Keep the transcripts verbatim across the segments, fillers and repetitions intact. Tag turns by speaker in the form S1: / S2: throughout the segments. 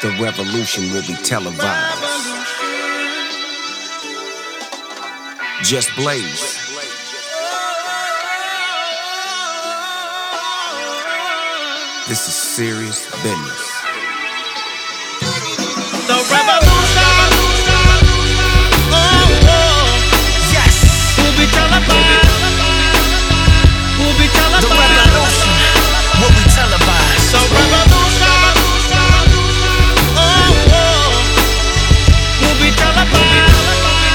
S1: The revolution will be televised. Just Blaze. This is serious business.
S2: The revolution, oh, oh, yes, will be televised. Will be televised. The revolution will be televised. The revolution, oh, oh, will be televised.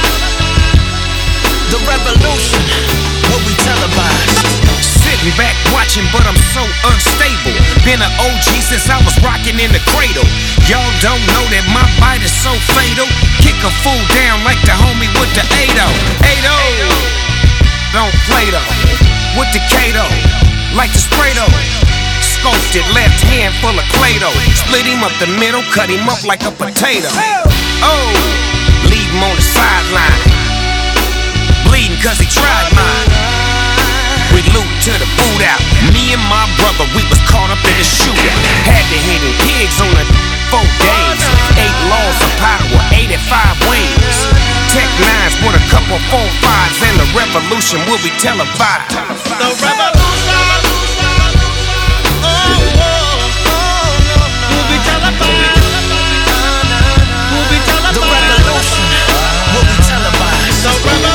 S2: The revolution will be televised.
S1: Sitting back watching, but I'm so unstable. Been an O G since I was rocking in the cradle. Y'all don't know that my bite is so fatal. Kick a fool down like the homie with the eight oh. eight oh. Don't play though. With the Kato, like the spray though. Scoped it, left hand full of Clay-Doh. Split him up the middle, cut him up like a potato. Oh, leave him on the sideline, bleeding cause he tried mine. We loot to the boot out. Me and my brother, we was caught up in a shootout. Had to hit him pigs on the four days. Eight laws of power, eighty-five wings. Tech nines with a couple four fives, and the revolution will be televised.
S2: The revolution, oh, oh, oh, will be televised. Will be televised. The revolution will be televised. The revolution.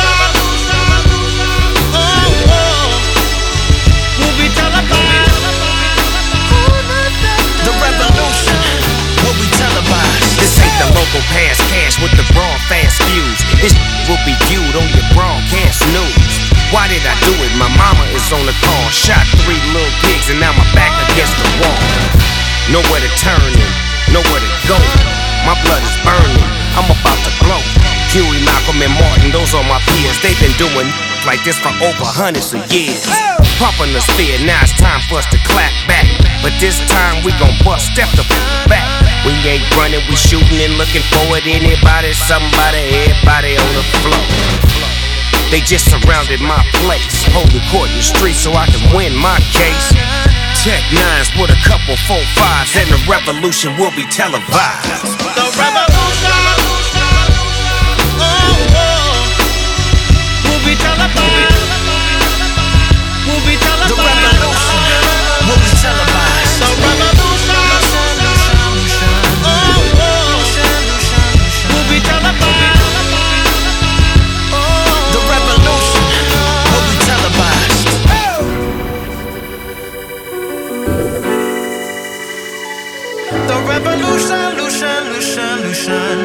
S1: This ain't the local pass cash with the broadcast views. This will be viewed on your broadcast news. Why did I do it? My mama is on the call. Shot three little pigs and now my back against the wall. Nowhere to turn in, nowhere to go. My blood is burning, I'm about to glow. Huey, Malcolm, and Martin, those are my peers. They've been doing like this for over hundreds of years. Pumping us fear, now it's time for us to clap back. But this time we gon' bust, step the back. We ain't running, we shooting and looking forward. Anybody, somebody, everybody on the floor. They just surrounded my place, holding court in the street so I can win my case. Tech nines with a couple four fives, and the revolution will be televised.
S2: The revolution, oh, oh, will be televised. Will be televised. The revolution will be televised. The revolution, oh, oh, will be televised. The revolution will be televised. The revolution, Lucian, Lucian, Lucian.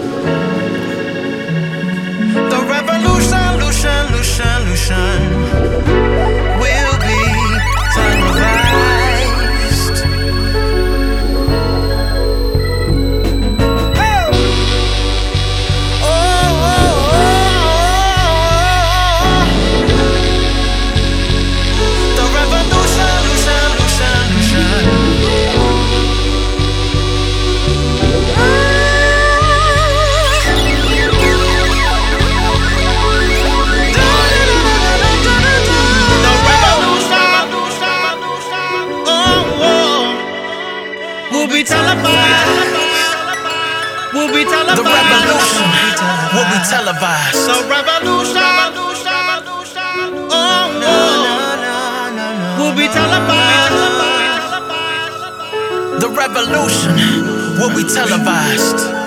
S2: The revolution, Lucian, Lucian, Lucian will be televised. Oh, oh, oh, oh. The revolution, Lucian, Lucian, Lucian. Will be televised. Will be televised. The revolution will be televised. The revolution, oh, oh, will be televised. The revolution will be televised.